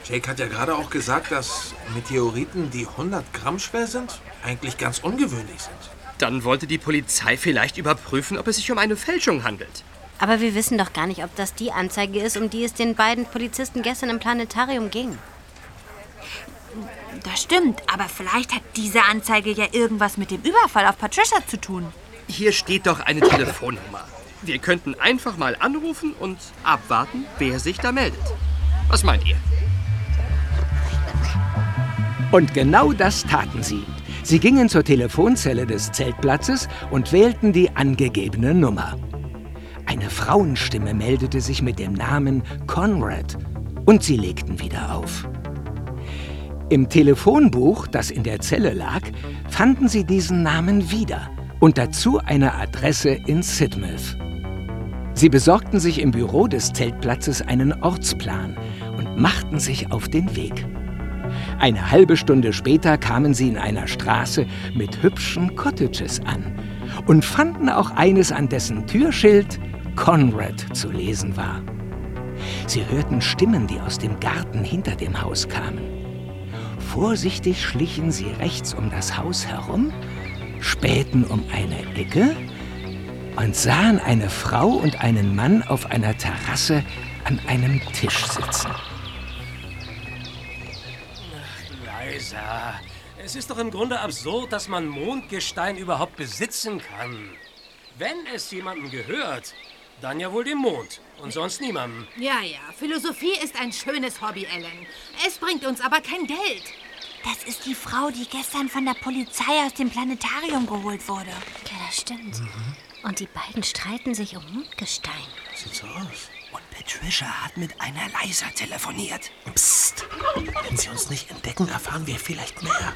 Jake hat ja gerade auch gesagt, dass Meteoriten, die 100 Gramm schwer sind, eigentlich ganz ungewöhnlich sind. Dann wollte die Polizei vielleicht überprüfen, ob es sich um eine Fälschung handelt. Aber wir wissen doch gar nicht, ob das die Anzeige ist, um die es den beiden Polizisten gestern im Planetarium ging. Das stimmt, aber vielleicht hat diese Anzeige ja irgendwas mit dem Überfall auf Patricia zu tun. Hier steht doch eine Telefonnummer. Wir könnten einfach mal anrufen und abwarten, wer sich da meldet. Was meint ihr? Und genau das taten sie. Sie gingen zur Telefonzelle des Zeltplatzes und wählten die angegebene Nummer. Eine Frauenstimme meldete sich mit dem Namen Conrad und sie legten wieder auf. Im Telefonbuch, das in der Zelle lag, fanden sie diesen Namen wieder und dazu eine Adresse in Sidmouth. Sie besorgten sich im Büro des Zeltplatzes einen Ortsplan und machten sich auf den Weg. Eine halbe Stunde später kamen sie in einer Straße mit hübschen Cottages an und fanden auch eines, an dessen Türschild Conrad zu lesen war. Sie hörten Stimmen, die aus dem Garten hinter dem Haus kamen. Vorsichtig schlichen sie rechts um das Haus herum, spähten um eine Ecke und sahen eine Frau und einen Mann auf einer Terrasse an einem Tisch sitzen. Liza, es ist doch im Grunde absurd, dass man Mondgestein überhaupt besitzen kann. Wenn es jemandem gehört, dann ja wohl dem Mond und sonst niemandem. Ja, Philosophie ist ein schönes Hobby, Ellen. Es bringt uns aber kein Geld. Das ist die Frau, die gestern von der Polizei aus dem Planetarium geholt wurde. Ja, das stimmt. Und die beiden streiten sich um Mondgestein. Sieht so aus. Und Patricia hat mit einer Liza telefoniert. Psst. Wenn sie uns nicht entdecken, erfahren wir vielleicht mehr.